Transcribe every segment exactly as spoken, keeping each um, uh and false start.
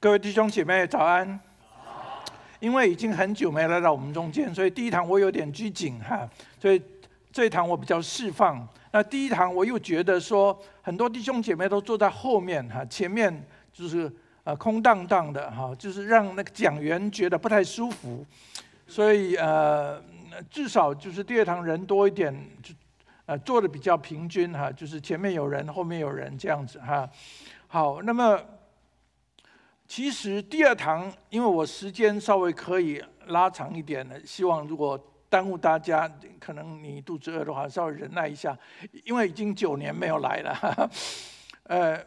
各位弟兄姐妹早安。因为已经很久没来到我们中间，所以第一堂我有点拘谨哈，所以这一堂我比较释放。那第一堂我又觉得说，很多弟兄姐妹都坐在后面哈，前面就是呃空荡荡的哈，就是让那个讲员觉得不太舒服。所以呃至少就是第二堂人多一点，就呃坐的比较平均哈，就是前面有人，后面有人这样子哈。好，那么。其实第二堂，因为我时间稍微可以拉长一点的，希望如果耽误大家，可能你肚子饿的话，稍微忍耐一下，因为已经九年没有来了。呵呵呃，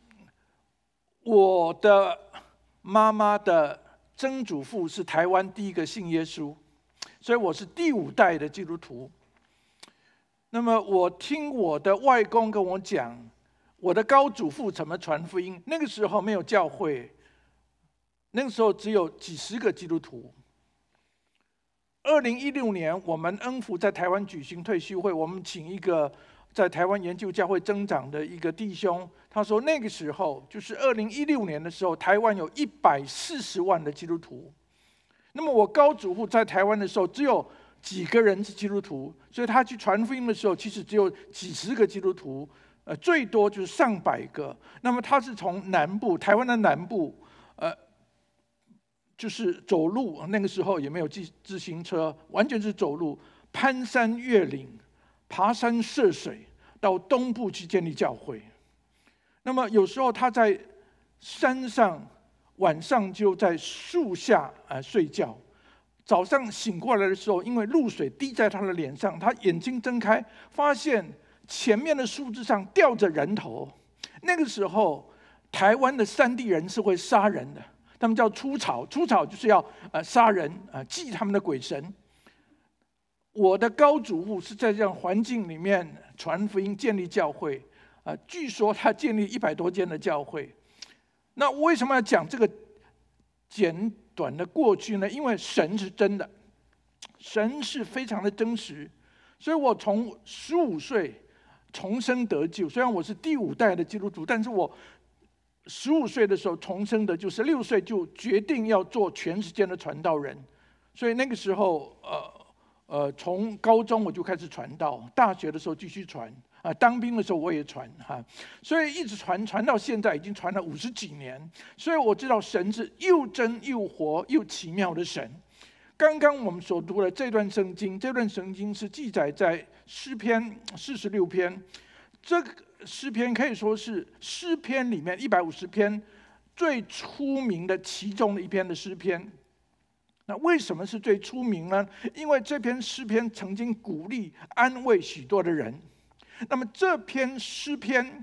我的妈妈的曾祖父是台湾第一个信耶稣，所以我是第五代的基督徒。那么我听我的外公跟我讲，我的高祖父怎么传福音，那个时候没有教会。那个时候只有几十个基督徒。二零一六年，我们恩福在台湾举行退休会，我们请一个在台湾研究教会增长的一个弟兄，他说那个时候就是二零一六年的时候，台湾有一百四十万的基督徒。那么我高祖父在台湾的时候，只有几个人是基督徒，所以他去传福音的时候，其实只有几十个基督徒，呃，最多就是上百个。那么他是从南部，台湾的南部，呃。就是走路，那个时候也没有自自行车，完全是走路，攀山越岭，爬山涉水，到东部去建立教会。那么有时候他在山上，晚上就在树下啊睡觉。早上醒过来的时候，因为露水滴在他的脸上，他眼睛睁开，发现前面的树枝上吊着人头。那个时候，台湾的山地人是会杀人的。他们叫出草，出草就是要呃杀人啊，祭他们的鬼神。我的高祖父是在这样环境里面传福音、建立教会啊，据说他建立一百多间的教会。那为什么要讲这个简短的过去呢？因为神是真的，神是非常的真实。所以我从十五岁重生得救，虽然我是第五代的基督徒，但是我。十五岁的时候重生的，就十六岁就决定要做全世界的传道人，所以那个时候，呃呃，从高中我就开始传道，大学的时候继续传，啊、呃，当兵的时候我也传哈，所以一直传传到现在，已经传了五十几年，所以我知道神是又真又活又奇妙的神。刚刚我们所读的这段圣经，这段圣经是记载在诗篇四十六篇，这个。诗篇可以说是诗篇里面一百五十篇最出名的其中的一篇的诗篇。那为什么是最出名呢？因为这篇诗篇曾经鼓励安慰许多的人。那么这篇诗篇，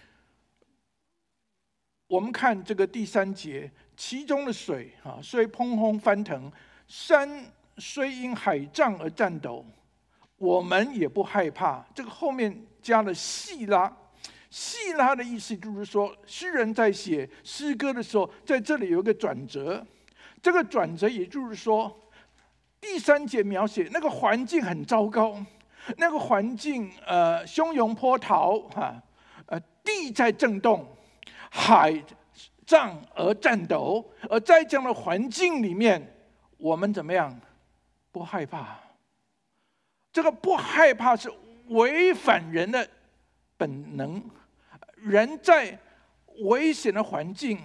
我们看这个第三节，其中的水啊，虽砰砰翻腾，山虽因海涨而颤抖，我们也不害怕。这个后面加了细拉。细拉的意思就是说，诗人在写诗歌的时候，在这里有一个转折。这个转折也就是说，第三节描写那个环境很糟糕，那个环境呃汹涌波涛哈，呃地在震动，海涨而颤抖，而在这样的环境里面，我们怎么样？不害怕。这个不害怕是违反人的本能。人在危险的环境，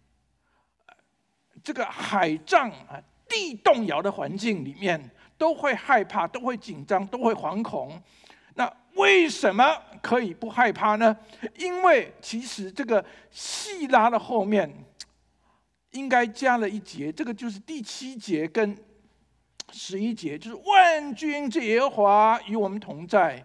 这个海涨啊、地动摇的环境里面，都会害怕，都会紧张，都会惶恐。那为什么可以不害怕呢？因为其实这个细拉的后面应该加了一节，这个就是第七节跟十一节，就是万军之耶和华与我们同在。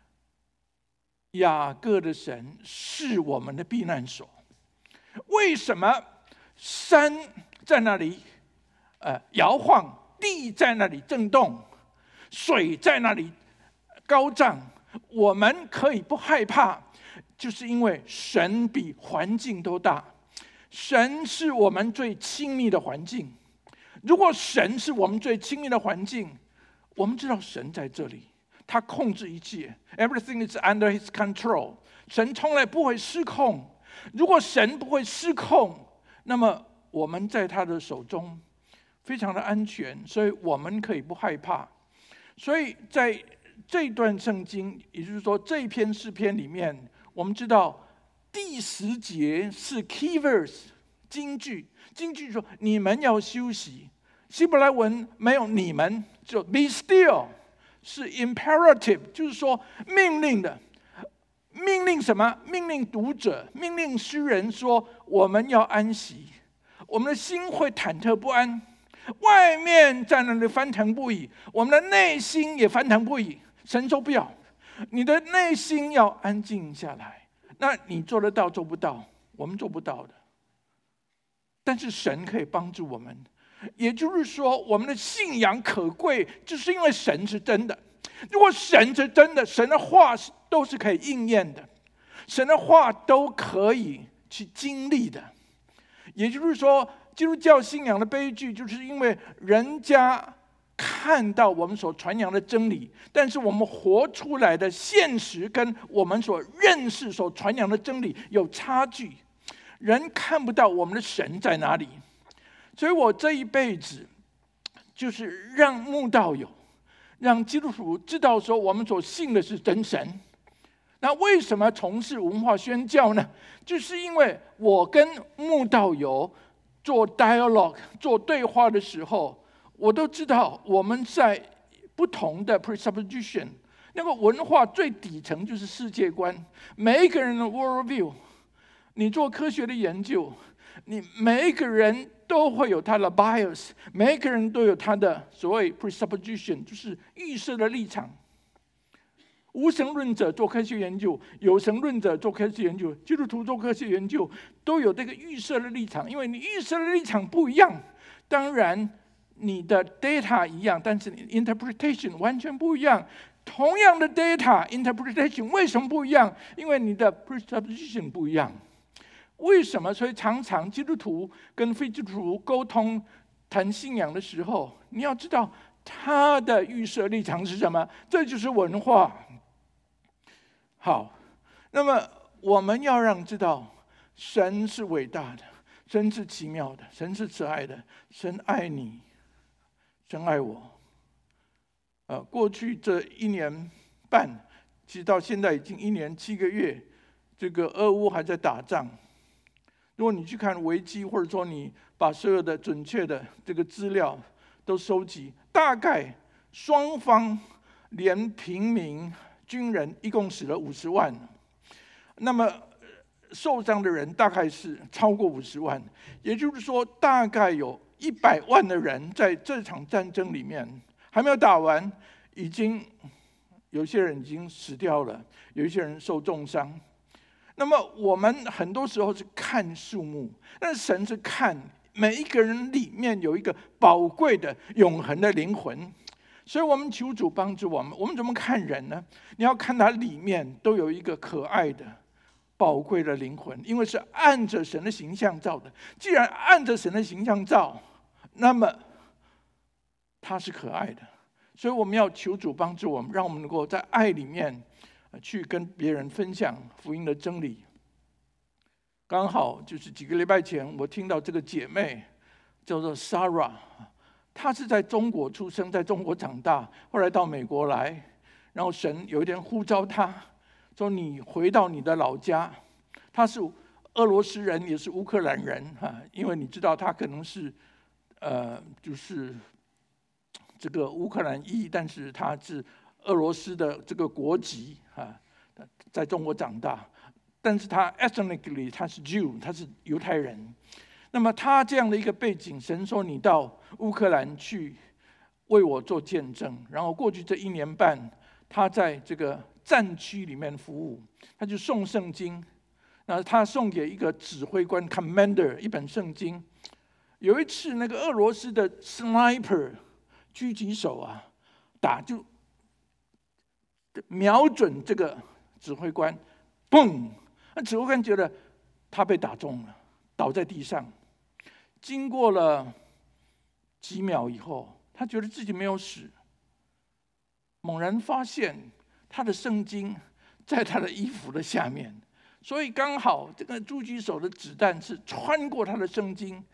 雅各的神是我们的避难所。为什么山在那里呃摇晃，地在那里震动，水在那里高涨，我们可以不害怕？就是因为神比环境都大，神是我们最亲密的环境。如果神是我们最亲密的环境，我们知道神在这里，他控制一切 ，everything is under His control。神从来不会失控。如果神不会失控，那么我们在他的手中非常的安全，所以我们可以不害怕。所以在这段圣经，也就是说这一篇诗篇里面，我们知道第十节是 key verse 金句，金句说你们要休息。希伯来文没有你们，就 be still 是 imperative， 就是说命令的。命令什么？命令读者，命令诗人说我们要安息。我们的心会忐忑不安，外面在那里翻腾不已，我们的内心也翻腾不已。神说不要，你的内心要安静下来。那你做得到做不到？我们做不到的，但是神可以帮助我们。也就是说，我们的信仰可贵，就是因为神是真的。如果神是真的，神的话都是可以应验的，神的话都可以去经历的。也就是说，基督教信仰的悲剧，就是因为人家看到我们所传扬的真理，但是我们活出来的现实跟我们所认识、所传扬的真理有差距，人看不到我们的神在哪里。所以我这一辈子就是让慕道友、让基督徒知道说，我们所信的是真神。那为什么从事文化宣教呢？就是因为我跟慕道友做 dialogue 做对话的时候，我都知道我们在不同的 presupposition， 那个文化最底层就是世界观，每一个人的 worldview。你做科学的研究，你每一个人都会有他的 bias， 每一个人都有他的所谓 presupposition， 就是预设的立场。无神论者做科学研究，有神论者做科学研究，基督徒做科学研究，都有这个预设的立场。因为你预设的立场不一样，当然你的 data 一样，但是你 interpretation 完全不一样。同样的 data interpretation 为什么不一样？因为你的 presupposition 不一样。为什么？所以常常基督徒跟非基督徒沟通谈信仰的时候，你要知道他的预设立场是什么，这就是文化。好，那么我们要让知道，神是伟大的，神是奇妙的，神是慈爱的，神爱你，神爱我。呃，过去这一年半，其实到现在已经一年七个月，这个俄乌还在打仗。如果你去看维基，或者说你把所有的准确的这个资料都收集，大概双方连平民、军人一共死了五十万，那么受伤的人大概是超过五十万，也就是说，大概有一百万的人在这场战争里面还没有打完，已经有些人已经死掉了，有一些人受重伤。那么我们很多时候是看数目，但神是看每一个人里面有一个宝贵的永恒的灵魂。所以我们求主帮助我们。我们怎么看人呢？你要看他里面都有一个可爱的宝贵的灵魂，因为是按着神的形象造的。既然按着神的形象造，那么他是可爱的。所以我们要求主帮助我们，让我们能够在爱里面去跟别人分享福音的真理。刚好就是几个礼拜前，我听到这个姐妹叫做 Sarah， 她是在中国出生，在中国长大，后来到美国来，然后神有一天呼召她，说你回到你的老家。她是俄罗斯人，也是乌克兰人哈，因为你知道她可能是呃，就是这个乌克兰裔，但是她是俄罗斯的这个国籍啊，在中国长大，但是他 ethnically 他是 Jew， 他是犹太人。那么他这样的一个背景，神说你到乌克兰去为我做见证。然后过去这一年半，他在这个战区里面服务，他就送圣经。然后他送给一个指挥官 commander 一本圣经。有一次，那个俄罗斯的 sniper 狙击手啊，打就瞄准这个指挥官，嘣！那指挥官觉得他被打中了，倒在地上。经过了几秒以后，他觉得自己没有死，猛然发现他的圣经在他的衣服的下面，所以刚好这个狙击手的子弹是穿过他的圣经，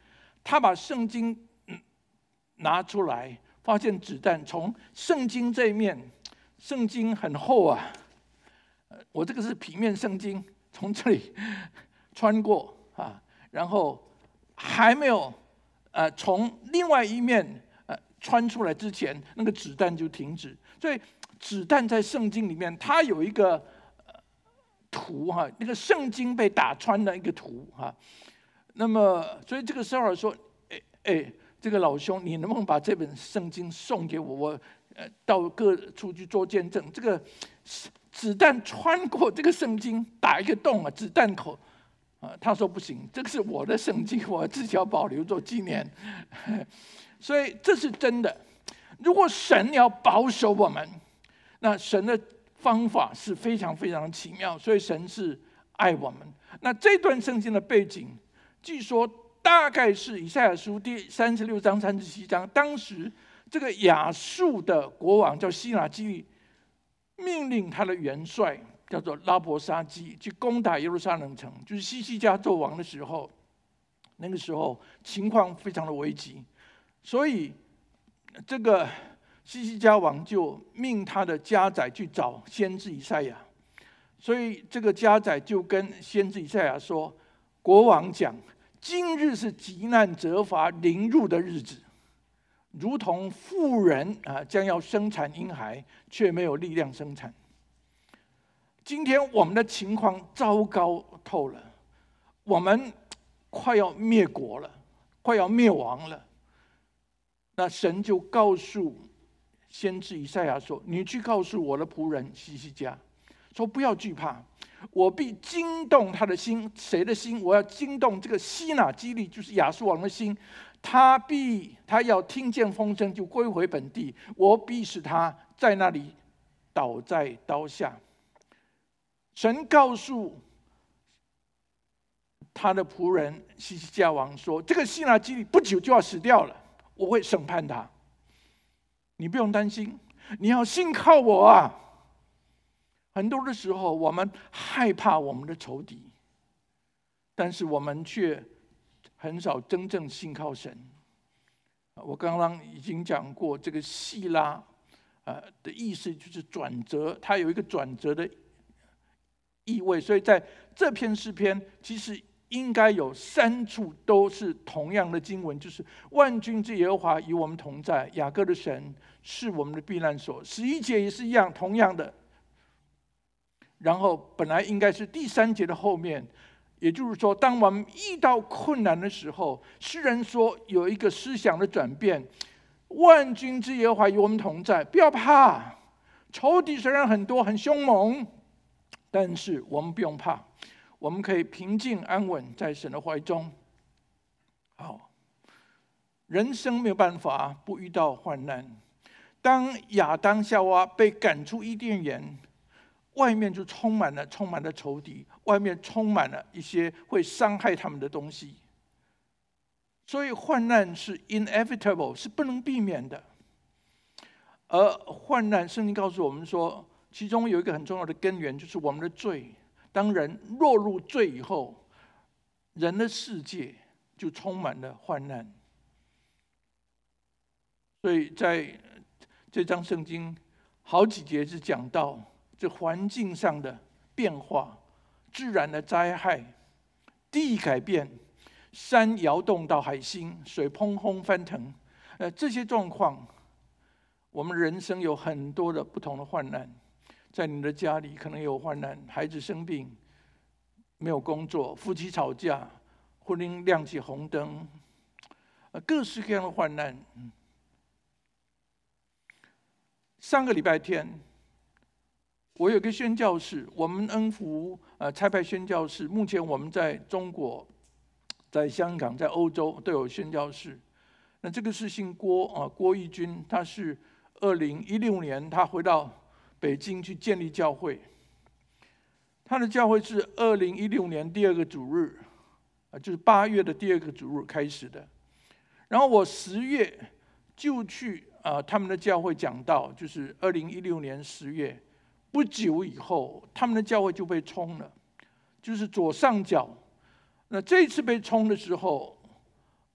他把圣经拿出来，发现子弹从圣经这一面，圣经很厚啊，我这个是平面圣经，从这里穿过啊，然后还没有呃从另外一面呃穿出来之前，那个子弹就停止。所以子弹在圣经里面，它有一个图哈，那个圣经被打穿的一个图哈。那么，所以这个时候说，哎哎，这个老兄，你能不能把这本圣经送给我？我呃到各处去做见证。这个子弹穿过这个圣经，打一个洞啊，子弹口啊。他说不行，这个是我的圣经，我自己要保留做纪念。所以这是真的。如果神要保守我们，那神的方法是非常非常奇妙。所以神是爱我们。那这段圣经的背景，据说大概是以赛亚书第三十六章、三十七章。当时这个亚述的国王叫西拿基立，命令他的元帅叫做拉伯沙基去攻打耶路撒冷城，就是西西家做王的时候。那个时候情况非常的危急，所以这个西西家王就命他的家宰去找先知以赛亚。所以这个家宰就跟先知以赛亚说，国王讲，今日是急难责罚临入的日子，如同妇人啊将要生产婴孩，却没有力量生产。今天我们的情况糟糕透了，我们快要灭国了，快要灭亡了。那神就告诉先知以赛亚说，你去告诉我的仆人西西家，说不要惧怕，我必惊动他的心。谁的心？我要惊动这个西拿基立，就是亚述王的心。他必他要听见风声就归回本地，我必使他在那里倒在刀下。神告诉他的仆人西西家王说，这个西拿基立不久就要死掉了，我会审判他，你不用担心，你要信靠我啊。很多的时候我们害怕我们的仇敌，但是我们却很少真正信靠神。我刚刚已经讲过，这个细拉呃的意思就是转折，它有一个转折的意味。所以在这篇诗篇其实应该有三处都是同样的经文，就是万军之耶和华与我们同在，雅各的神是我们的避难所。十一节也是一样，同样的。然后本来应该是第三节的后面，也就是说，当我们遇到困难的时候，诗人说有一个思想的转变，万军之耶和华与我们同在，不要怕。仇敌虽然很多很凶猛，但是我们不用怕，我们可以平静安稳在神的怀中。好，人生没有办法不遇到患难。当亚当夏娃被赶出伊甸园，外面就充满了充满了仇敌，外面充满了一些会伤害他们的东西。所以患难是 inevitable， 是不能避免的。而患难，圣经告诉我们说，其中有一个很重要的根源，就是我们的罪。当人落入罪以后，人的世界就充满了患难。所以在这章圣经好几节是讲到这环境上的变化，自然的灾害，地改变，山摇动到海心，水砰轰翻腾。呃，这些状况，我们人生有很多的不同的患难。在你的家里可能有患难，孩子生病，没有工作，夫妻吵架，婚姻亮起红灯，呃，各式各样的患难。上个礼拜天，我有个宣教士，我们恩福呃差派宣教士，目前我们在中国、在香港、在欧洲都有宣教士。那这个是姓郭啊，郭义军，他是二零一六年他回到北京去建立教会。他的教会是二零一六年第二个主日，啊，就是八月的第二个主日开始的。然后我十月就去啊他们的教会讲道，就是二零一六年十月。不久以后，他们的教会就被冲了，就是左上角。那这一次被冲的时候，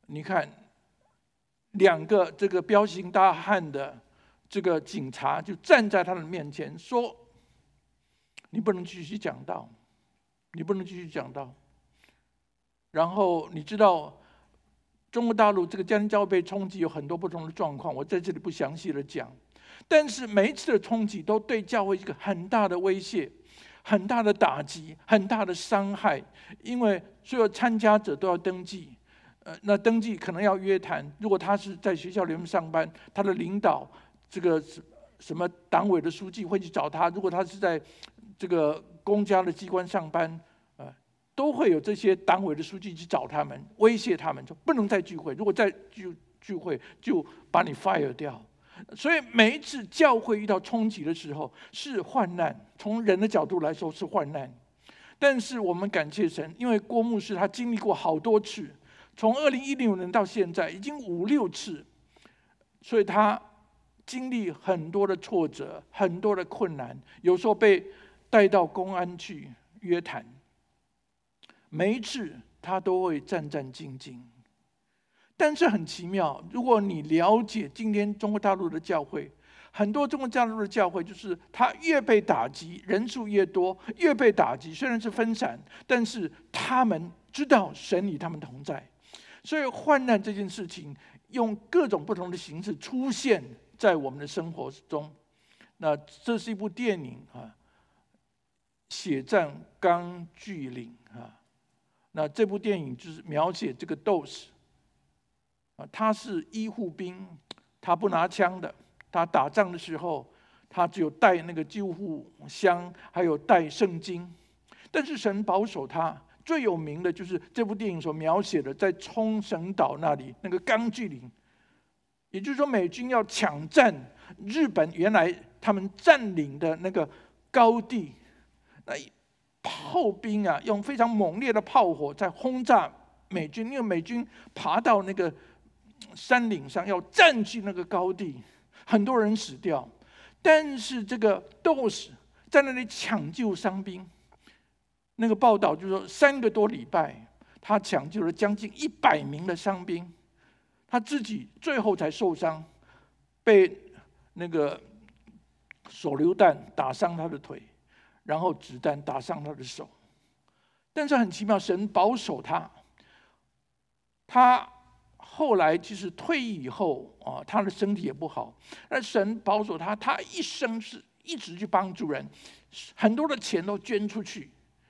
你看，两个这个彪形大汉的这个警察就站在他的面前说：“你不能继续讲道，你不能继续讲道。”然后你知道，中国大陆这个家庭教会被冲击有很多不同的状况，我在这里不详细的讲。但是每一次的冲击都对教会一个很大的威胁、很大的打击、很大的伤害，因为所有参加者都要登记。呃，那登记可能要约谈。如果他是在学校里面上班，他的领导这个什么党委的书记会去找他；如果他是在这个公家的机关上班，呃，都会有这些党委的书记去找他们，威胁他们，说不能再聚会。如果再聚聚会，就把你 fire 掉。所以每一次教会遇到冲击的时候，是患难。从人的角度来说是患难，但是我们感谢神，因为郭牧师他经历过好多次。从二零一六年到现在，已经五六次，所以他经历很多的挫折，很多的困难，有时候被带到公安去约谈。每一次他都会战战兢兢。但是很奇妙，如果你了解今天中国大陆的教会，很多中国大陆的教会就是他越被打击，人数越多，越被打击。虽然是分散，但是他们知道神与他们同在。所以患难这件事情用各种不同的形式出现在我们的生活中。那这是一部电影啊，《血战钢锯岭》啊。那这部电影就是描写这个斗士啊，他是医护兵，他不拿枪的，他打仗的时候他只有带那个救护箱，还有带圣经，但是神保守他。最有名的就是这部电影所描写的，在冲绳岛那里那个钢锯岭，也就是说美军要抢占日本原来他们占领的那个高地，那炮兵啊用非常猛烈的炮火在轰炸美军，因为美军爬到那个山岭上要占据那个高地，很多人死掉，但是这个斗士在那里抢救伤兵。那个报道就说，三个多礼拜，他抢救了将近一百名的伤兵，他自己最后才受伤，被那个手榴弹打伤他的腿，然后子弹打伤他的手。但是很奇妙，神保守他。他后来其实退役以后啊，他的身体也不好，但神保守他，他一生是一直去帮助人，很多的钱都捐出去。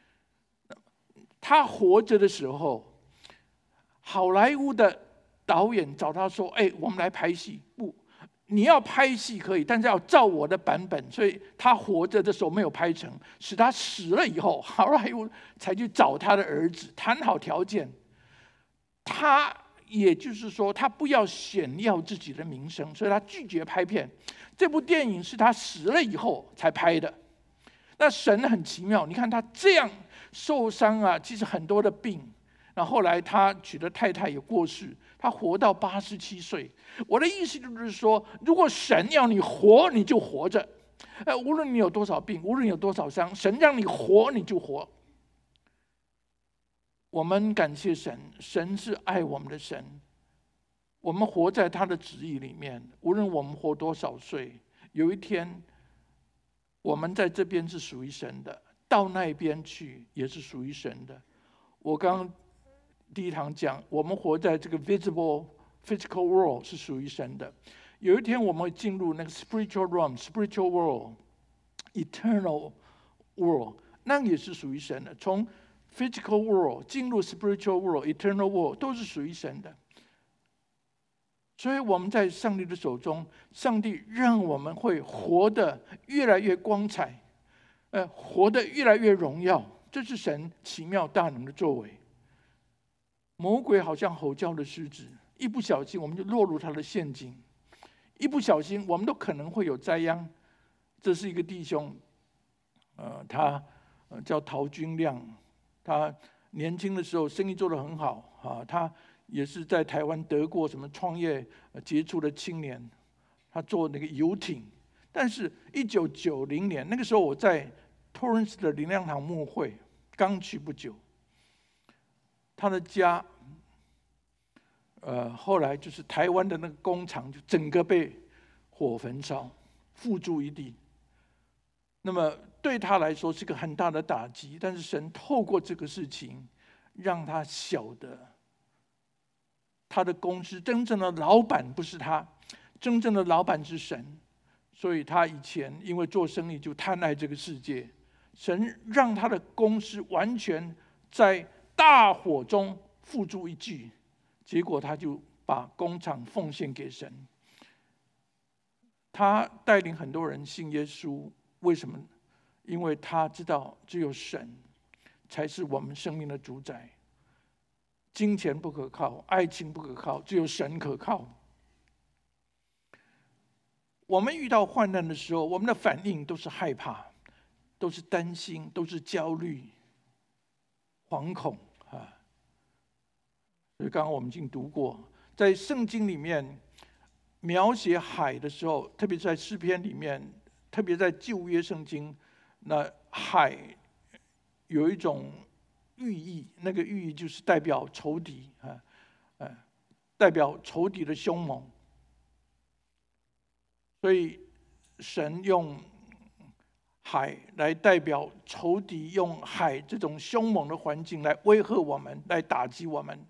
他活着的时候，好莱坞的导演找他说：“哎，我们来拍戏。不，你要拍戏可以，但是要照我的版本。”所以他活着的时候没有拍成，使他死了以后，好莱坞才去找他的儿子谈好条件。他也就是说，他不要炫耀自己的名声，所以他拒绝拍片。这部电影是他死了以后才拍的。那神很奇妙，你看他这样受伤啊，其实很多的病。然后后来他娶的太太也过世，他活到八十七岁。我的意思就是说，如果神要你活，你就活着。呃，无论你有多少病，无论你有多少伤，神让你活，你就活。我们感谢神，神是爱我们的神。我们活在他的旨意里面，无论我们活多少岁，有一天我们在这边是属于神的，到那边去也是属于神的。我刚刚第一堂讲，我们活在这个 visible physical world 是属于神的。有一天我们会进入那个 spiritual realm, spiritual world, eternal world， 那也是属于神的。从 physical world 进入 spiritual world, eternal world 都是属于神的。所以我们在上帝的手中，上帝让我们会活得越来越光彩，呃，活得越来越荣耀。这是神奇妙大能的作为。魔鬼好像吼叫的狮子，一不小心我们就落入他的陷阱，一不小心我们都可能会有灾殃。这是一个弟兄，呃，他呃叫陶君亮，他年轻的时候生意做得很好啊，他也是在台湾得过什么创业杰出的青年，他做那个游艇。但是一九九零年那个时候，我在托伦斯的灵粮堂牧会，刚去不久，他的家呃，后来就是台湾的那个工厂就整个被火焚烧，付诸一炬。那么对他来说是个很大的打击，但是神透过这个事情，让他晓得，他的公司真正的老板不是他，真正的老板是神。所以他以前因为做生意就贪爱这个世界，神让他的公司完全在大火中付诸一炬，结果他就把工厂奉献给神。他带领很多人信耶稣，为什么？因为他知道只有神才是我们生命的主宰，金钱不可靠，爱情不可靠，只有神可靠。我们遇到患难的时候，我们的反应都是害怕，都是担心，都是焦虑、惶恐啊。所以刚刚我们已经读过，在圣经里面描写海的时候，特别在诗篇里面，特别在旧约圣经，那海有一种寓意，那个寓意就是代表仇敌啊，呃，代表仇敌的凶猛。所以神用海来代表仇敌，用海这种凶猛的环境来威吓我们，来打击我们。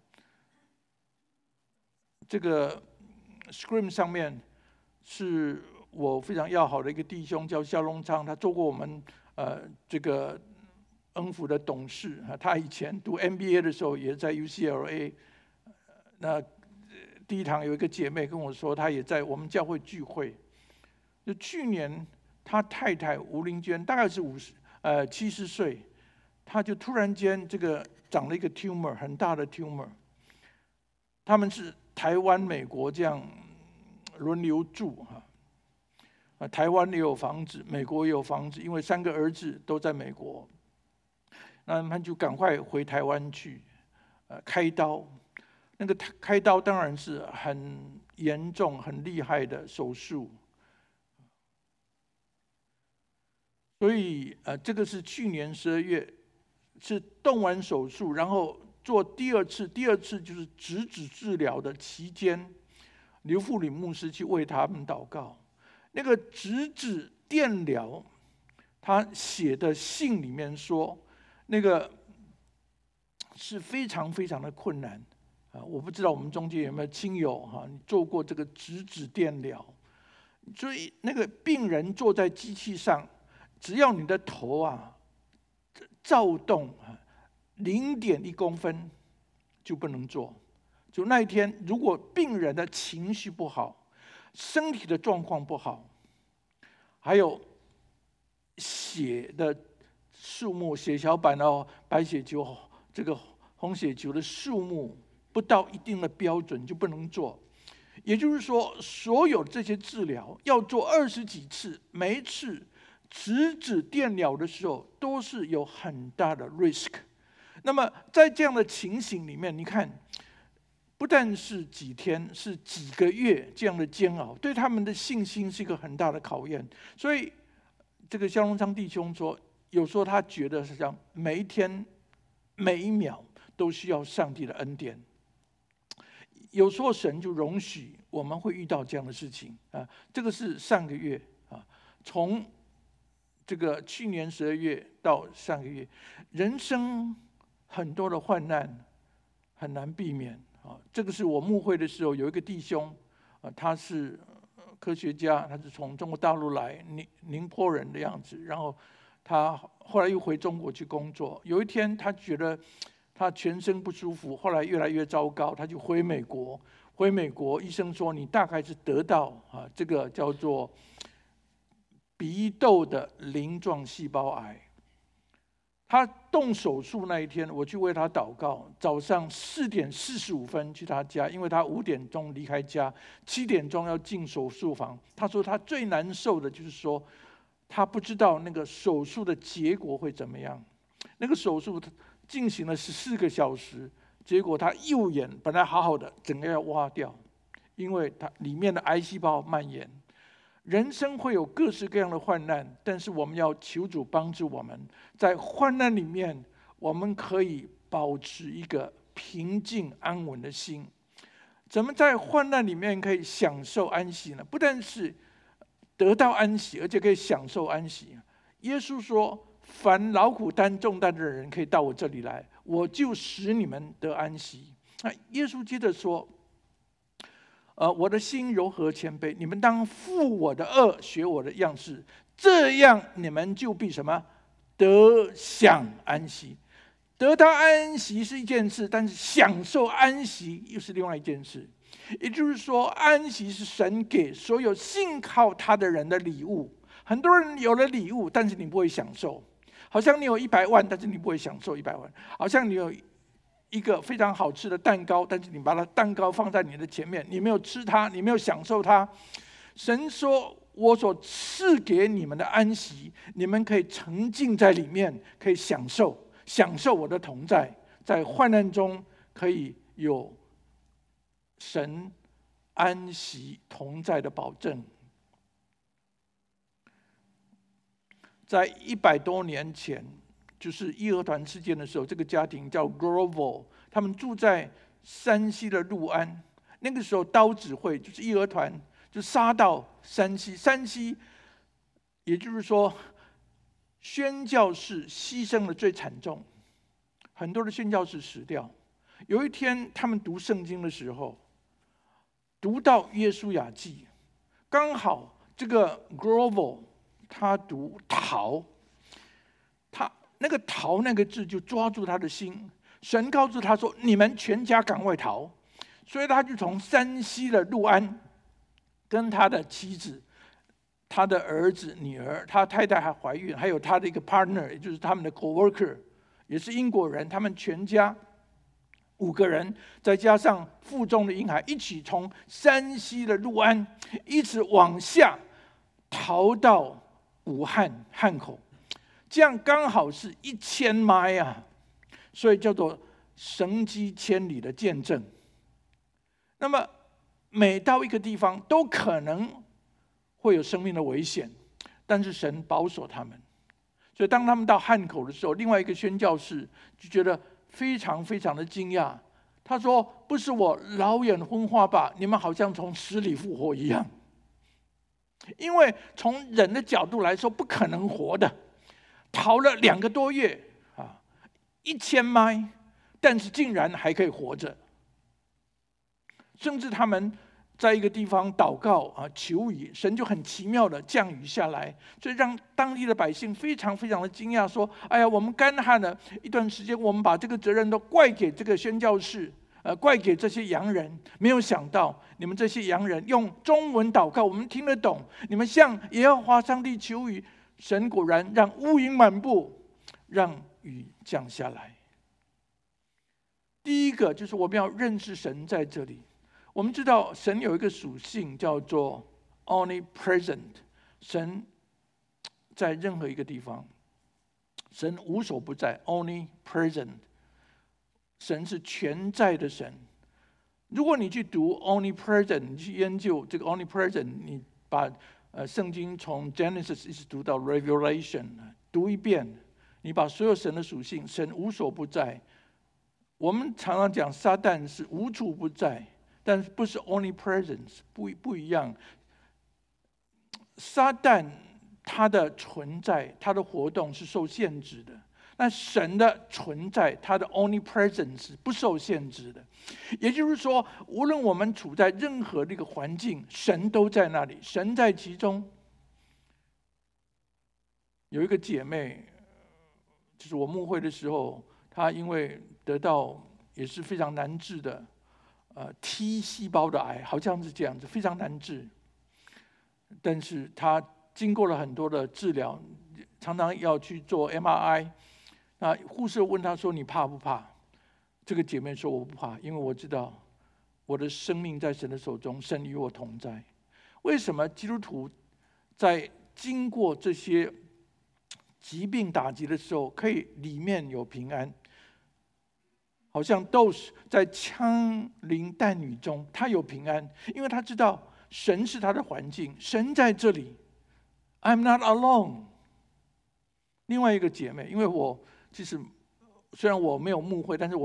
这个 Scream 上面是我非常要好的一个弟兄，叫肖龙昌，他做过我们呃这个恩福的董事。他以前读 M B A 的时候也在 U C L A。那第一堂有一个姐妹跟我说，她也在我们教会聚会。就去年他太太吴玲娟大概是五十呃七十岁，他就突然间这个长了一个 tumor， 很大的 tumor。他们是台湾、美国这样轮流住哈，啊，台湾也有房子，美国也有房子，因为三个儿子都在美国，那他们就赶快回台湾去，呃，开刀。那个开刀当然是很严重、很厉害的手术。所以，呃，这个是去年十二月，是动完手术，然后做第二次，第二次就是质子治疗的期间，刘富里牧师去为他们祷告。那个质子电疗，他写的信里面说，那个是非常非常的困难啊！我不知道我们中间有没有亲友哈，你做过这个质子电疗？所以那个病人坐在机器上。只要你的头啊躁动啊零点一公分就不能做。就那一天，如果病人的情绪不好，身体的状况不好，还有血的数目，血小板哦、白血球、这个红血球的数目不到一定的标准就不能做。也就是说，所有这些治疗要做二十几次，每一次质子电疗的时候都是有很大的 risk。 那么在这样的情形里面，你看不但是几天，是几个月这样的煎熬，对他们的信心是一个很大的考验。所以这个肖荣昌弟兄说，有时候他觉得是这样，每一天每一秒都需要上帝的恩典。有时候神就容许我们会遇到这样的事情啊。这个是上个月啊，从这个去年十二月到上个月，人生很多的患难很难避免啊。这个是我牧会的时候有一个弟兄啊，他是科学家，他是从中国大陆来，宁宁波人的样子，然后他后来又回中国去工作。有一天他觉得他全身不舒服，后来越来越糟糕，他就回美国。回美国，医生说你大概是得到啊这个叫做鼻窦的鳞状细胞癌。他动手术那一天，我去为他祷告。早上四点四十五分去他家，因为他五点钟离开家，七点钟要进手术房。他说他最难受的就是说，他不知道那个手术的结果会怎么样。那个手术进行了十四个小时，结果他右眼本来好好的，整个要挖掉，因为他里面的癌细胞蔓延。人生会有各式各样的患难，但是我们要求主帮助我们，在患难里面，我们可以保持一个平静安稳的心。 怎么在患难里面可以享受安息呢？不但是得到安息，而且可以享受安息。耶稣说：“凡劳苦担重担的人，可以到我这里来，我就使你们得安息。”那耶稣接着说：“呃，我的心柔和谦卑，你们当负我的恶，学我的样式，这样你们就必什么？得享安息。得到安息是一件事，但是享受安息又是另外一件事。也就是说，安息是神给所有信靠他的人的礼物。很多人有了礼物，但是你不会享受。好像你有一百万，但是你不会享受一百万。好像你有一个非常好吃的蛋糕，但是你把它蛋糕放在你的前面，你没有吃它，你没有享受它。神说：“我所赐给你们的安息，你们可以沉浸在里面，可以享受，享受我的同在，在患难中可以有神安息同在的保证。”在一百多年前，就是义和团事件的时候，这个家庭叫 Grover， 他们住在山西的六安。那个时候刀子会就是义和团就杀到山西，山西也就是说宣教士牺牲的最惨重，很多的宣教士死掉。有一天他们读圣经的时候，读到约书亚记，刚好这个 Grover 他读逃，他那个逃那个字就抓住他的心。神告诉他说：“你们全家赶快逃。”所以他就从山西的六安，跟他的妻子、他的儿子、女儿，他太太还怀孕，还有他的一个 partner， 也就是他们的 coworker， 也是英国人，他们全家五个人，再加上腹中的婴孩，一起从山西的六安一直往下逃到武汉汉口，这样刚好是一千迈啊，所以叫做神迹千里的见证。那么每到一个地方都可能会有生命的危险，但是神保守他们。所以当他们到汉口的时候，另外一个宣教士就觉得非常非常的惊讶。他说：“不是我老眼昏花吧？你们好像从死里复活一样。因为从人的角度来说，不可能活的。逃了两个多月啊，一千迈，但是竟然还可以活着。甚至他们在一个地方祷告啊，求雨，神就很奇妙的降雨下来，所以让当地的百姓非常非常的惊讶，说：哎呀，我们干旱了一段时间，我们把这个责任都怪给这个宣教士，呃，怪给这些洋人，没有想到你们这些洋人用中文祷告，我们听得懂，你们向耶和华上帝求雨，神果然让乌云满布，让雨降下来。第一个就是我们要认识神在这里。我们知道神有一个属性叫做 omnipresent， 神在任何一个地方，神无所不在 omnipresent， 神是全在的神。如果你去读 omnipresent， 你去研究这个 omnipresent， 你把呃圣经从 Genesis 一直读到 Revelation 读一遍，你把所有神的属性，神无所不在。我们常常讲撒旦是无处不在，但是不是 omnipresence， 不不一样。撒旦它的存在，它的活动是受限制的。那神的存在，它的 omnipresence 不受限制的。也就是说，无论我们处在任何的一个环境，神都在那里，神在其中。有一个姐妹，就是我牧会的时候，她因为得到也是非常难治的。呃 ，T 细胞的癌好像是这样子，非常难治。但是他经过了很多的治疗，常常要去做 M R I。那护士问他说：“你怕不怕？”这个姐妹说：“我不怕，因为我知道我的生命在神的手中，神与我同在。”为什么基督徒在经过这些疾病打击的时候，可以里面有平安？好像都是在枪林弹雨中，他有平安，因为他知道神是他的环境，神在这里。I'm not alone。另外一个姐妹，因为我其实虽然我没有牧会，但是我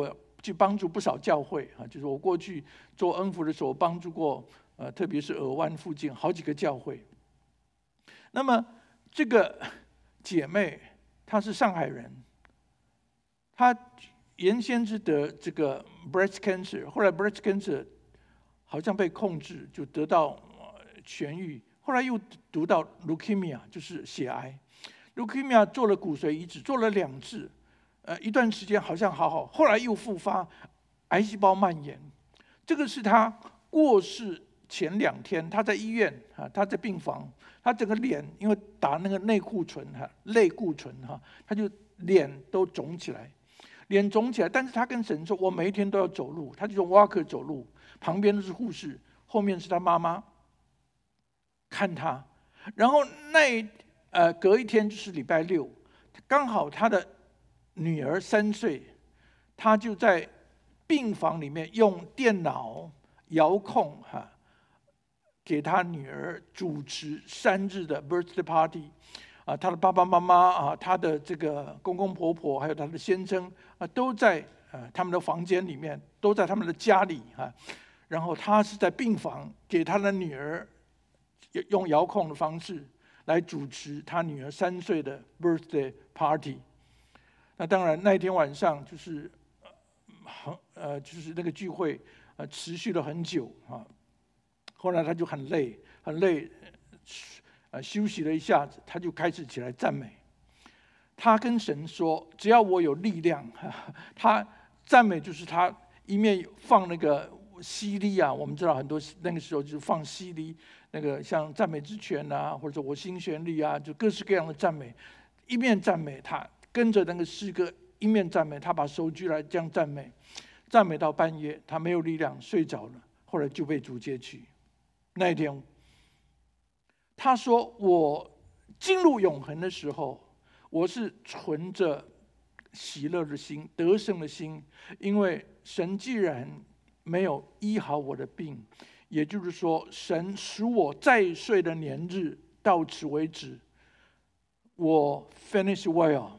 去帮助不少教会啊，就是我过去做恩福的时候，帮助过呃，特别是尔湾附近好几个教会。那么这个姐妹她是上海人，她原先是得这个 breast cancer， 后来 breast cancer 好像被控制，就得到痊愈，后来又读到 leukemia， 就是血癌。leukemia 做了骨髓移植，做了两次，呃，一段时间好像好好，后来又复发，癌细胞蔓延。这个是他过世前两天，他在医院啊，他在病房，他整个脸因为打那个类固醇哈，类固醇哈，他就脸都肿起来，脸肿起来。但是他跟神说：“我每一天都要走路。”他就用 walker 走路，旁边都是护士，后面是他妈妈看他。然后那呃隔一天就是礼拜六，刚好他的女儿三岁，他就在病房里面用电脑遥控哈，给他女儿主持生日的 birthday party， 啊，他的爸爸妈妈啊，他的这个公公婆婆，还有他的先生啊，都在呃他们的房间里面，都在他们的家里啊。然后他是在病房给他的女儿用遥控的方式来主持他女儿三岁的 birthday party。那当然那一天晚上就是呃呃就是那个聚会呃持续了很久啊。后来他就很累很累，呃休息了一下子，他就开始起来赞美。他跟神说：“只要我有力量。”他赞美就是他一面放那个C D 啊，我们知道很多那个时候就是放 C D， 那个像赞美之泉啊，或者我心旋律啊，就各式各样的赞美。一面赞美，他跟着那个诗歌一面赞美，他把手举来这样赞美，赞美到半夜，他没有力量睡着了，后来就被主接去。那一天，他说：“我进入永恒的时候，我是存着喜乐的心、得胜的心，因为神既然没有医好我的病，也就是说，神使我再睡的年日到此为止，我 finish well。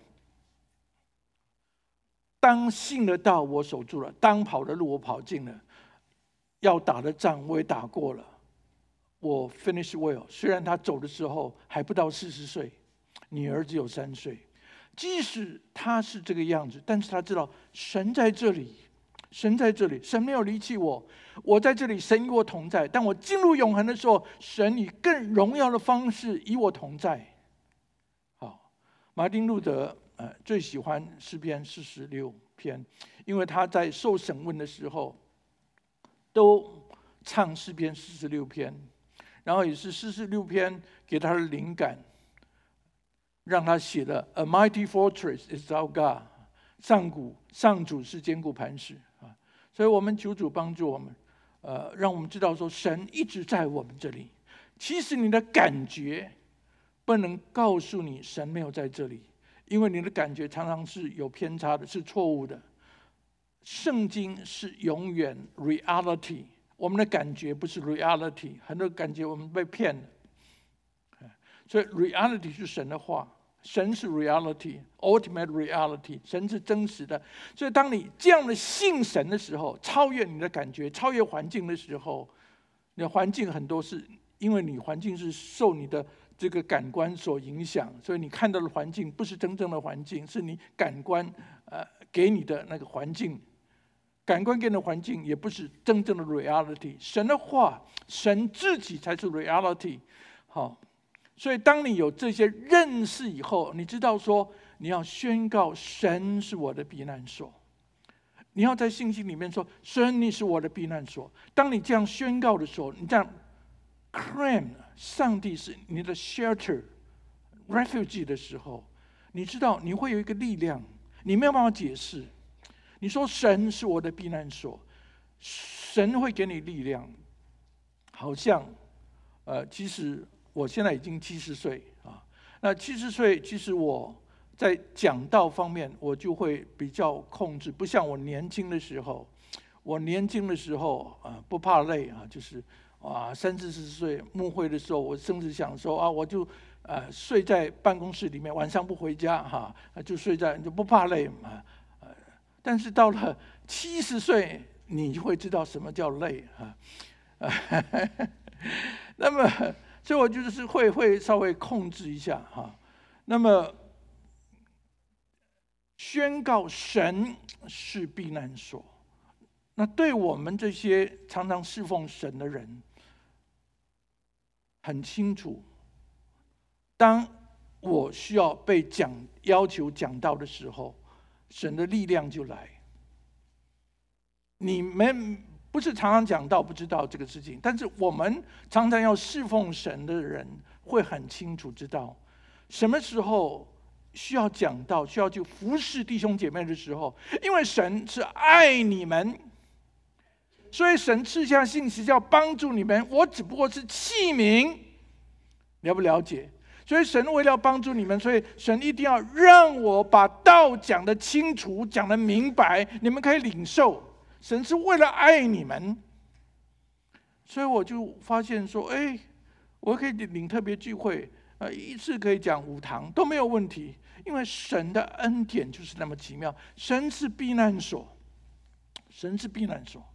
当信的道我守住了，当跑的路我跑尽了，要打的仗我也打过了。我 finish well。虽然他走的时候还不到四十岁，女儿只有三岁，即使他是这个样子，但是他知道神在这里，神在这里，神没有离弃我，我在这里，神与我同在。当我进入永恒的时候，神以更荣耀的方式与我同在。好，马丁路德呃最喜欢诗篇四十六篇，因为他在受审问的时候都唱诗篇四十六篇。然后也是四十六篇给他的灵感，让他写了 A mighty fortress is our God， 上古上主是坚固磐石啊。所以我们求主帮助我们，呃，让我们知道说神一直在我们这里。其实你的感觉不能告诉你神没有在这里，因为你的感觉常常是有偏差的，是错误的。圣经是永远 reality。我们的感觉不是 reality， 很多感觉我们被骗了。所以 reality 是神的话，神是 reality， ultimate reality， 神是真实的。所以当你这样的信神的时候，超越你的感觉，超越环境的时候，你的环境很多是因为你环境是受你的这个感官所影响，所以你看到的环境不是真正的环境，是你感官呃给你的那个环境。感官给你的环境也不是真正的 reality， 神的话，神自己才是 reality。好，所以当你有这些认识以后，你知道说你要宣告神是我的避难所，你要在信心里面说神你是我的避难所。当你这样宣告的时候，你这样 claim 上帝是你的 shelter refuge 的时候，你知道你会有一个力量，你没有办法解释。你说神是我的避难所，神会给你力量。好像呃，其实我现在已经七十岁啊，那七十岁其实我在讲道方面我就会比较控制，不像我年轻的时候。我年轻的时候啊，不怕累啊，就是啊三四十岁牧会的时候，我甚至想说啊，我就呃睡在办公室里面，晚上不回家哈、啊，就睡在就不怕累啊。 但是到了七十岁，你就会知道什么叫累啊。那么，所以我就是会会稍微控制一下哈。那么，宣告神是避难所。那对我们这些常常侍奉神的人，很清楚，当我需要被讲要求讲道的时候，神的力量就来。你们不是常常讲道不知道这个事情，但是我们常常要侍奉神的人会很清楚知道，什么时候需要讲道，需要去服侍弟兄姐妹的时候，因为神是爱你们，所以神赐下信息要帮助你们，我只不过是器皿，了不了解？所以神为了帮助你们，所以神一定要让我把道讲得清楚，讲得明白，你们可以领受。神是为了爱你们，所以我就发现说，哎，我可以领特别聚会，呃，一次可以讲五堂都没有问题，因为神的恩典就是那么奇妙。神是避难所，神是避难所。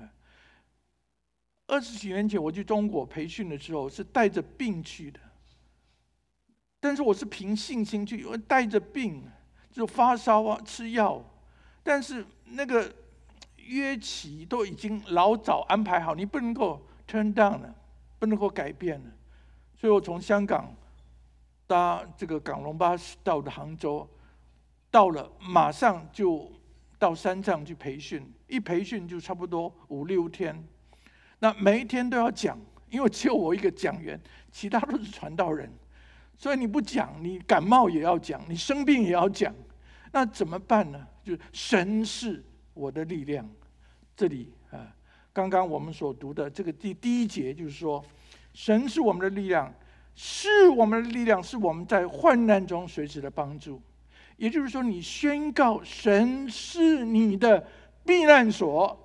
二十几年前我去中国培训的时候，是带着病去的，但是我是凭信心去，我带着病，就发烧啊，吃药，但是那个约期都已经老早安排好，你不能够 turn down 了，不能够改变了。所以我从香港搭这个港龙巴士到的杭州，到了马上就到山上去培训，一培训就差不多五六天。那每一天都要讲，因为只有我一个讲员，其他都是传道人，所以你不讲，你感冒也要讲，你生病也要讲，那怎么办呢？就是神是我的力量。这里啊，刚刚我们所读的这个第第一节就是说，神是我们的力量，是我们的力量，是我们在患难中随时的帮助。也就是说，你宣告神是你的避难所。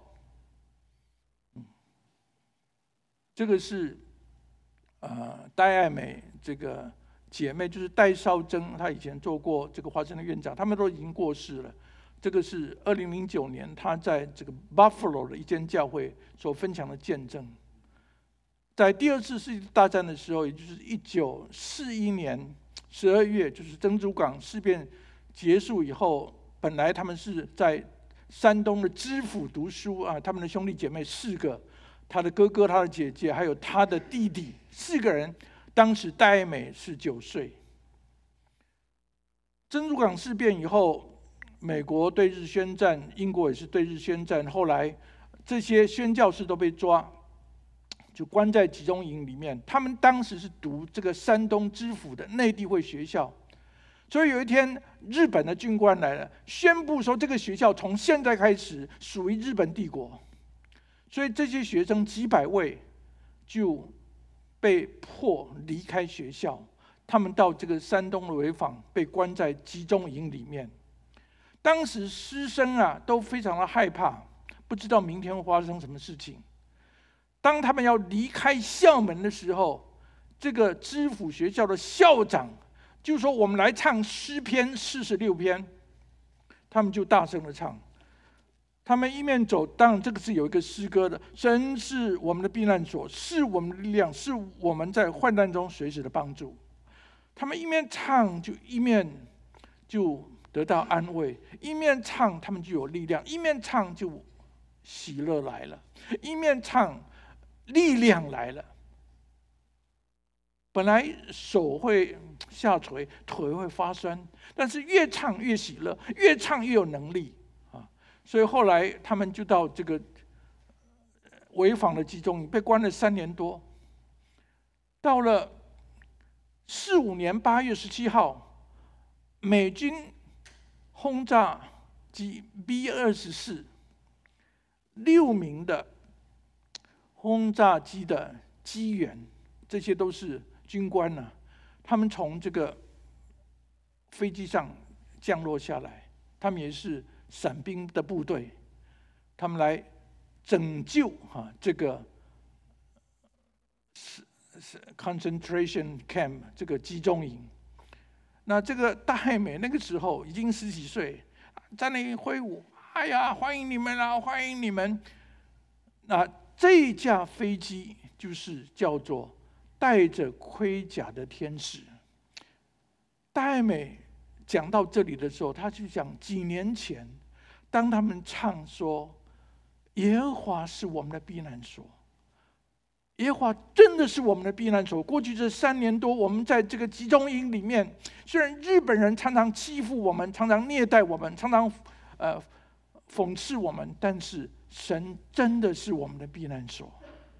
这个是呃戴爱美这个姐妹，就是戴绍珍，她以前做过这个华盛顿院长，他们都已经过世了。这个是二零零九年他在这个 Buffalo 的一间教会所分享的见证。在第二次世界大战的时候，也就是一九四一年十二月，就是珍珠港事变结束以后，本来他们是在山东的知府读书啊，他们的兄弟姐妹四个，他的哥哥、他的姐姐，还有他的弟弟，四个人。当时戴爱美是九岁。珍珠港事变以后，美国对日宣战，英国也是对日宣战。后来这些宣教士都被抓，就关在集中营里面。他们当时是读这个山东知府的内地会学校，所以有一天日本的军官来了，宣布说这个学校从现在开始属于日本帝国。所以这些学生几百位就被迫离开学校，他们到这个山东的潍坊，被关在集中营里面。当时师生啊都非常的害怕，不知道明天会发生什么事情。当他们要离开校门的时候，这个知府学校的校长就说：“我们来唱诗篇四十六篇。”他们就大声的唱。他们一面走，当然这个是有一个诗歌的，神是我们的避难所，是我们的力量，是我们在患难中随时的帮助。他们一面唱，就一面就得到安慰，一面唱他们就有力量，一面唱就喜乐来了，一面唱力量来了。本来手会下垂，腿会发酸，但是越唱越喜乐，越唱越有能力。所以后来他们就到这个潍坊的集中营，被关了三年多。到了四五年八月十七号，美军轰炸机 B 二十四六名的轰炸机的机员，这些都是军官呢、啊。他们从这个飞机上降落下来，他们也是伞兵的部队，他们来拯救哈这个 concentration camp 这个集中营。那这个戴爱美那个时候已经十几岁，在那里挥舞哎呀，欢迎你们啊，欢迎你们。那这架飞机就是叫做带着盔甲的天使。戴爱美讲到这里的时候，他就讲几年前，当他们唱说耶和华是我们的避难所，耶和华真的是我们的避难所。过去这三年多，我们在这个集中营里面，虽然日本人常常欺负我们，常常虐待我们，常常呃讽刺我们，但是神真的是我们的避难所，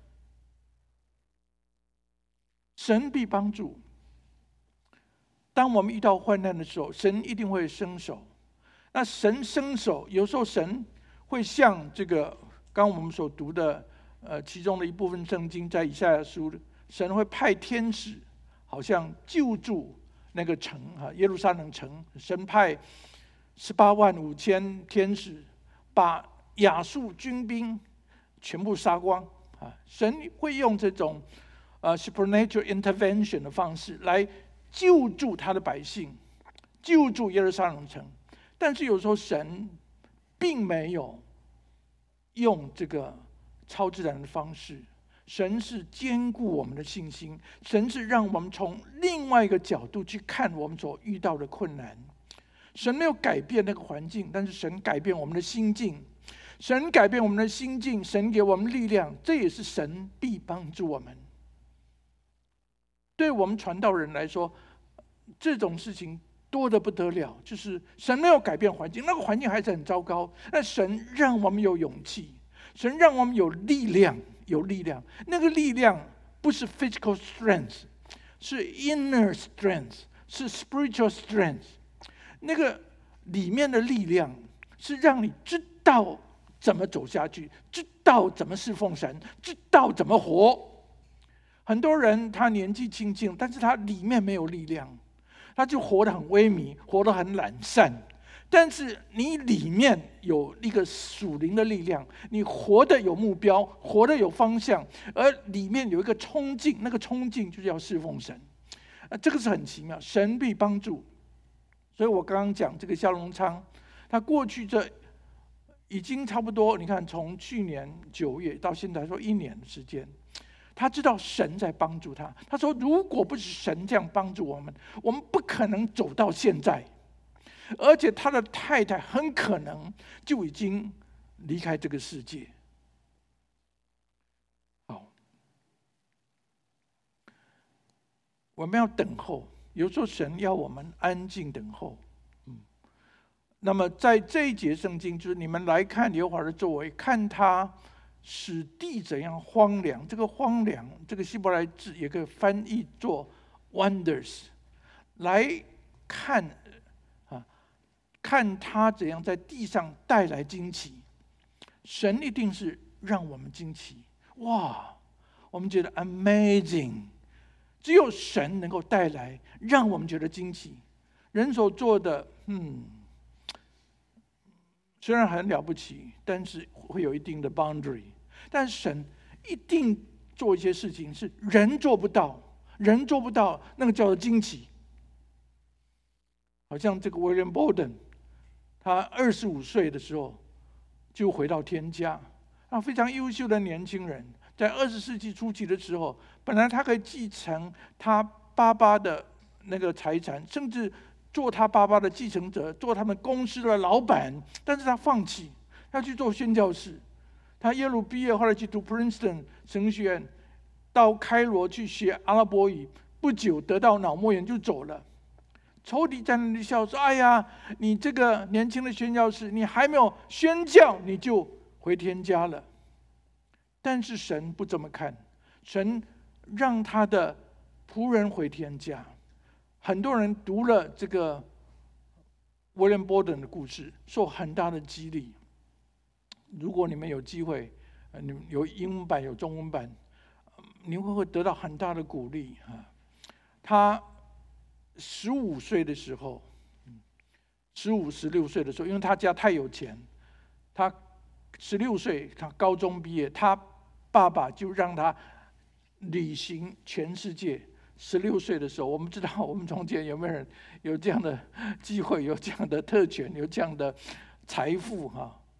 神必帮助。当我们遇到患难的时候，神一定会伸手。那神伸手，有时候神会像这个刚刚我们所读的，呃，其中的一部分圣经，在以赛亚书，神会派天使，好像救助那个城啊，耶路撒冷城。神派十八万五千天使，把亚述军兵全部杀光啊！神会用这种呃 supernatural intervention 的方式来救助他的百姓，救助耶路撒冷城。但是有时候神并没有用这个超自然的方式，神是坚固我们的信心，神是让我们从另外一个角度去看我们所遇到的困难。神没有改变那个环境，但是神改变我们的心境。神改变我们的心境，神给我们力量，这也是神必帮助我们。对我们传道人来说，这种事情多得不得了，就是神没有改变环境，那个环境还是很糟糕，但神让我们有勇气，神让我们有力量，有力量。那个力量不是 physical strength， 是 inner strength， 是 spiritual strength。 那个里面的力量是让你知道怎么走下去，知道怎么侍奉神，知道怎么活。很多人他年纪轻轻，但是他里面没有力量，他就活得很萎靡，活得很懒散。但是你里面有一个属灵的力量，你活得有目标，活得有方向，而里面有一个冲劲，那个冲劲就是要侍奉神。啊，这个是很奇妙，神必帮助。所以我刚刚讲这个夏龙昌，他过去这已经差不多，你看从去年九月到现在说一年的时间，他知道神在帮助他。他说如果不是神这样帮助我们，我们不可能走到现在。而且他的太太很可能就已经离开这个世界。好，我们要等候，有时候神要我们安静等候。嗯，那么在这一节圣经，就是你们来看耶和华的作为，看他使地怎样荒凉。这个荒凉，这个希伯来字也可以翻译作 wonders， 来看啊，看他怎样在地上带来惊奇。神一定是让我们惊奇，哇！我们觉得 amazing， 只有神能够带来让我们觉得惊奇。人所做的，嗯，虽然很了不起，但是会有一定的 boundary。但是神一定做一些事情是人做不到，人做不到，那个叫做惊奇。好像这个 William Borden， 他二十五岁的时候就回到天家，啊，非常优秀的年轻人，在二十世纪初期的时候，本来他可以继承他爸爸的那个财产，甚至做他爸爸的继承者，做他们公司的老板，但是他放弃，他去做宣教士。他耶鲁毕业，后来去读 Princeton 神学院，到开罗去学阿拉伯语，不久得到脑膜炎就走了。仇敌在那里笑说：“哎呀，你这个年轻的宣教士，你还没有宣教，你就回天家了。”但是神不这么看，神让他的仆人回天家。很多人读了这个 William Borden 的故事，受很大的激励。如果你们有机会，你们有英文版有中文版，你会会得到很大的鼓励啊。他十五岁的时候，十五、十六岁的时候，因为他家太有钱，他十六岁，他高中毕业，他爸爸就让他旅行全世界。十六岁的时候，我们知道我们中间有没有人有这样的机会，有这样的特权，有这样的财富哈？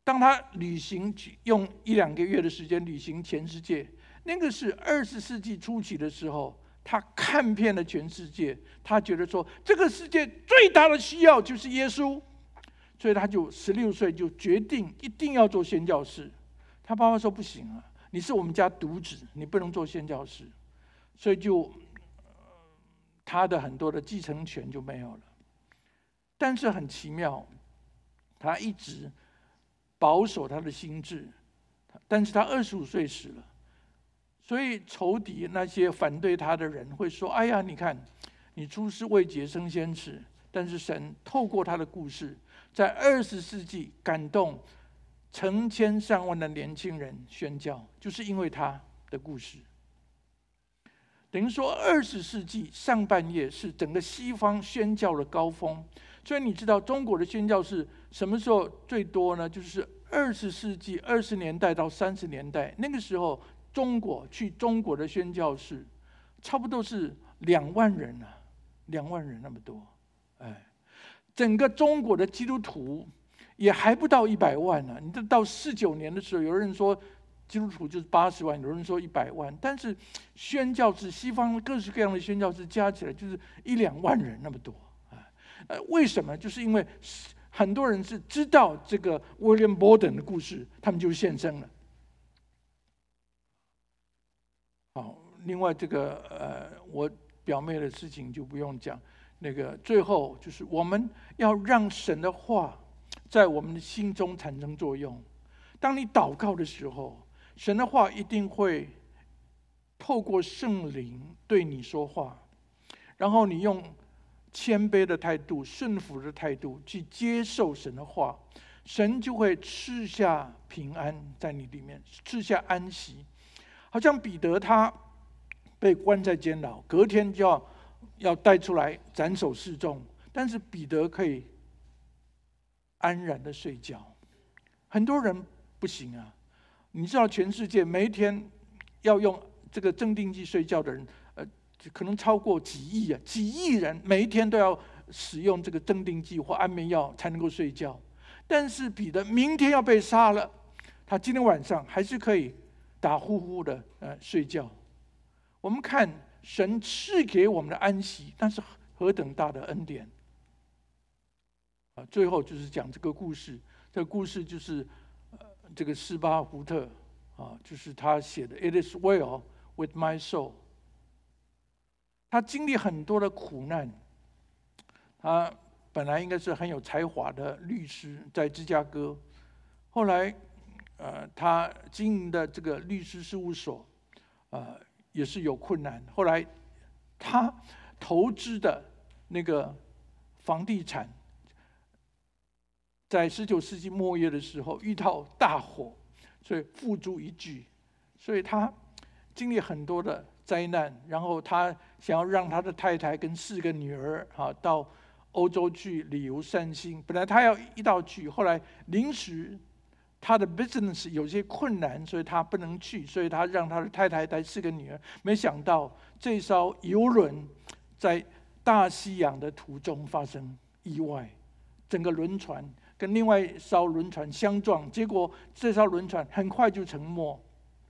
当他旅行用一两个月的时间旅行全世界，那个是二十世纪初期的时候，他看遍了全世界，他觉得说这个世界最大的需要就是耶稣，所以他就十六岁就决定一定要做宣教士。他爸爸说不行啊，你是我们家独子，你不能做宣教士，所以就他的很多的继承权就没有了。但是很奇妙，他一直保守他的心志，但是他二十五岁死了，所以仇敌那些反对他的人会说：哎呀，你看你出师未捷身先死。但是神透过他的故事，在二十世纪感动成千上万的年轻人宣教，就是因为他的故事。等于说二十世纪上半叶是整个西方宣教的高峰。所以你知道中国的宣教是什么时候最多呢？就是二十世纪二十年代到三十年代，那个时候中国去中国的宣教士差不多是两万人啊，两万人那么多。哎，整个中国的基督徒也还不到一百万呢、啊。你这到四九年的时候，有人说基督徒就是八十万，有人说一百万，但是宣教士西方各式各样的宣教士加起来就是一两万人那么多。呃，为什么？就是因为很多人是知道这个 William Borden 的故事，他们就献身了。好，另外这个呃，我表妹的事情就不用讲。那个最后就是我们要让神的话在我们的心中产生作用。当你祷告的时候，神的话一定会透过圣灵对你说话，然后你用谦卑的态度、顺服的态度去接受神的话，神就会赐下平安在你里面，赐下安息。好像彼得他被关在监牢，隔天就要要带出来斩首示众，但是彼得可以安然的睡觉。很多人不行啊，你知道全世界每一天要用这个镇定剂睡觉的人，呃，可能超过几亿啊，几亿人每一天都要使用这个镇定剂或安眠药才能够睡觉。但是彼得明天要被杀了，他今天晚上还是可以打呼呼的呃睡觉。我们看神赐给我们的安息，那是何等大的恩典啊！最后就是讲这个故事，这个故事就是呃这个斯巴胡特啊，就是他写的 "It is well with my soul"。他经历很多的苦难，他本来应该是很有才华的律师，在芝加哥，后来呃他经营的这个律师事务所，呃也是有困难。后来他投资的那个房地产，在十九世纪末叶的时候遇到大火，所以付诸一炬。所以他经历很多的灾难，然后他想要让他的太太跟四个女儿啊到欧洲去旅游散心。本来他要一道去，后来临时他的 business 有些困难，所以他不能去，所以他让他的太太带四个女儿。没想到这艘游轮在大西洋的途中发生意外，整个轮船跟另外一艘轮船相撞，结果这艘轮船很快就沉没。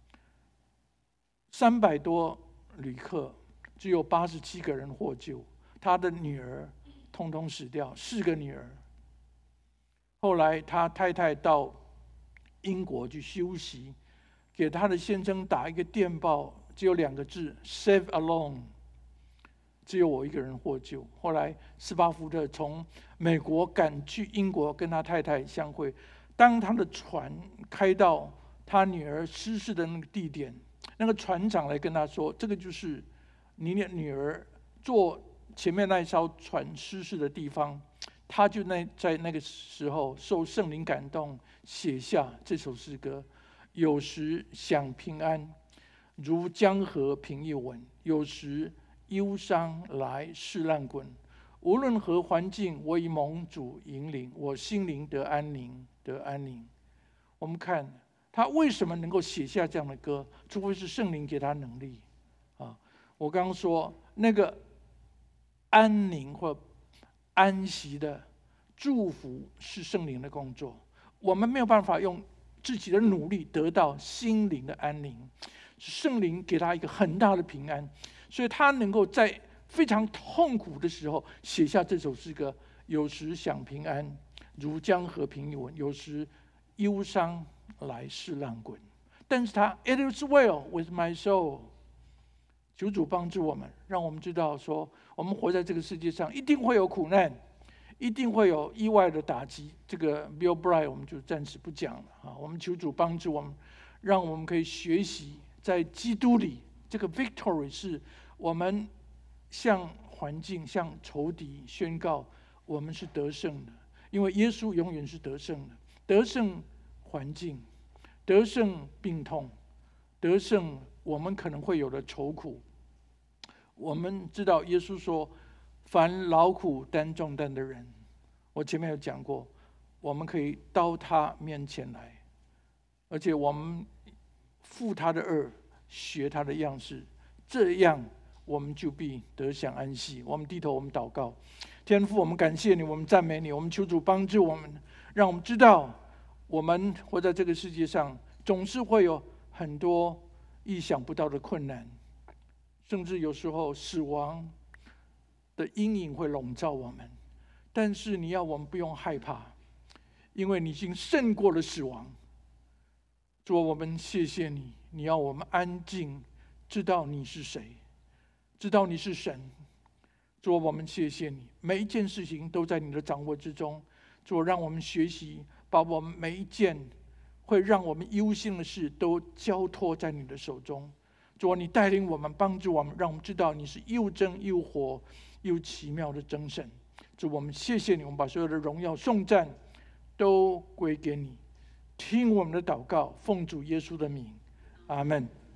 三百多旅客，只有八十七个人获救，他的女儿通通死掉，四个女儿。后来他太太到英国去休息，给他的先生打一个电报，只有两个字 "Save alone"， 只有我一个人获救。后来斯巴福特从美国赶去英国跟他太太相会，当他的船开到他女儿失事的那个地点，那个船长来跟他说，这个就是你的女儿坐前面那艘船失事的地方。他就那在那个时候受圣灵感动，写下这首诗歌：有时想平安，如江河平一稳；有时忧伤来势浪滚。无论何环境，我以蒙主引领，我心灵得安宁，得安宁。我们看他为什么能够写下这样的歌，除非是圣灵给他能力啊！我刚刚说那个安宁或安息的祝福是圣灵的工作， 我们没有办法用自己的努力得到心灵的安宁，圣灵给他一个很大的平安，所以他能够在非常痛苦的时候写下这首诗歌。有时想平安，如江河平稳；有时忧伤来势浪滚。但是他 It is well with my soul。求主帮助我们，让我们知道说，我们活在这个世界上，一定会有苦难，一定会有意外的打击。这个 Bill Bright 我们就暂时不讲了啊。我们求主帮助我们，让我们可以学习在基督里，这个 victory 是我们向环境、向仇敌宣告，我们是得胜的，因为耶稣永远是得胜的，得胜环境，得胜病痛，得胜我们可能会有的愁苦。我们知道耶稣说，凡劳苦担重担的人，我前面有讲过，我们可以到他面前来，而且我们负他的恶，学他的样式，这样我们就必得享安息。我们低头，我们祷告。天父，我们感谢你，我们赞美你，我们求主帮助我们，让我们知道，我们活在这个世界上，总是会有很多意想不到的困难，甚至有时候死亡的阴影会笼罩我们。但是你要我们不用害怕，因为你已经胜过了死亡。主，我们谢谢你，你要我们安静，知道你是谁，知道你是神。主，我们谢谢你，每一件事情都在你的掌握之中。主，让我们学习，把我们每一件会让我们忧心的事都交托在你的手中。主，你带领我们，帮助我们，让我们知道你是又真又活又奇妙的真神。主，我们谢谢你，我们把所有的荣耀颂赞都归给你。听我们的祷告，奉主耶稣的名，阿们。